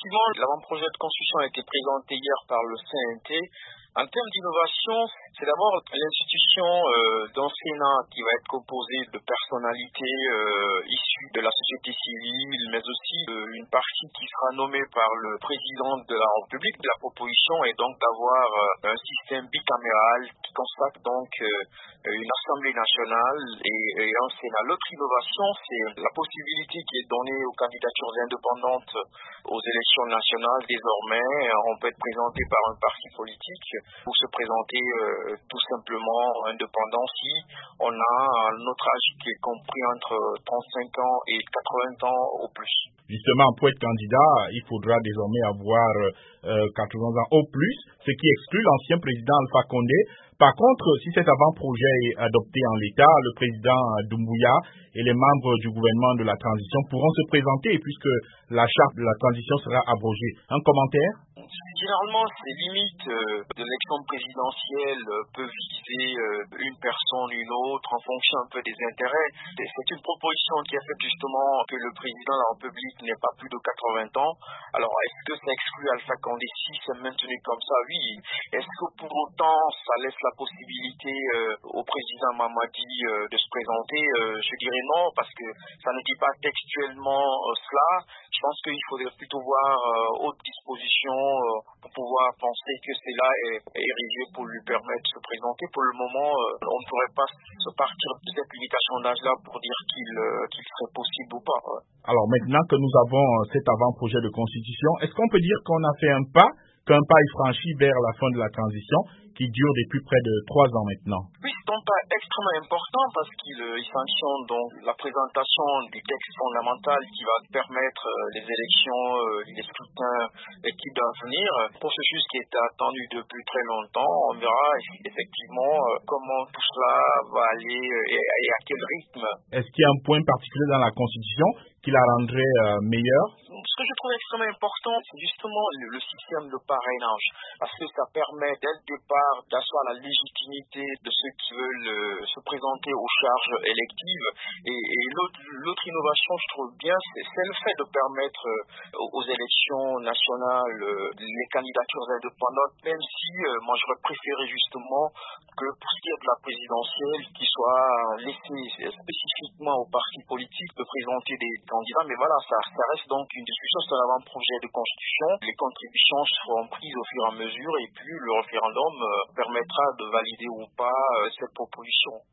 Effectivement, l'avant-projet de constitution a été présenté hier par le CNT. En termes d'innovation, c'est d'abord l'institution d'un Sénat qui va être composée de personnalités issues de la société civile, mais aussi une partie qui sera nommée par le président de la République. La proposition est donc d'avoir un système bicaméral qui constate donc une Assemblée nationale et un Sénat. L'autre innovation, c'est la possibilité qui est donnée aux candidatures indépendantes aux élections nationales. Désormais, on peut être présenté par un parti politique pour se présenter tout simplement indépendant si on a notre âge qui est compris entre 35 ans et 80 ans au plus. Justement, pour être candidat, il faudra désormais avoir 80 ans au plus, ce qui exclut l'ancien président Alpha Condé. Par contre, si cet avant-projet est adopté en l'état, le président Doumbouya et les membres du gouvernement de la transition pourront se présenter puisque la charte de la transition sera abrogée. Un commentaire? Généralement, ces limites de l'élection présidentielle peuvent viser une personne ou une autre en fonction un peu des intérêts. C'est une proposition qui a fait justement que le président de la République n'ait pas plus de 80 ans. Alors, est-ce que ça exclut Alpha Condé si c'est maintenu comme ça? Oui. Est-ce que pour autant, ça laisse la possibilité au président Mamadi de se présenter? Je dirais non, parce que ça ne dit pas textuellement cela. Je pense qu'il faudrait plutôt voir autre disposition pour pouvoir penser que cela est érigé pour lui permettre de se présenter. Pour le moment, on ne pourrait pas se partir de cette limitation d'âge-là pour dire qu'il serait possible ou pas. Alors maintenant que nous avons cet avant-projet de constitution, est-ce qu'on peut dire qu'on a fait qu'un pas est franchi vers la fin de la transition qui dure depuis près de 3 ans maintenant? Oui, c'est un pas extrêmement important parce qu'il sanctionne donc la présentation du texte fondamental qui va permettre les élections, les scrutins qui doivent venir. Processus qui était attendu depuis très longtemps. On verra effectivement comment tout cela va aller et à quel rythme. Est-ce qu'il y a un point particulier dans la Constitution qui la rendrait meilleure? Ce que je trouve extrêmement important, c'est justement le système de parrainage, parce que ça permet dès le départ d'asseoir la légitimité de ceux qui veulent se présenter aux charges électives. Et l'autre innovation, je trouve bien, c'est le fait de permettre aux élections nationales les candidatures indépendantes, même si moi j'aurais préféré justement que pour ce qui est de la présidentielle, qu'il soit laissé spécifiquement aux partis politiques de présenter des candidats. Mais voilà, ça reste donc une discussion sur l'avant-projet de constitution. Les contributions seront prises au fur et à mesure et puis le référendum permettra de valider ou pas cette proposition.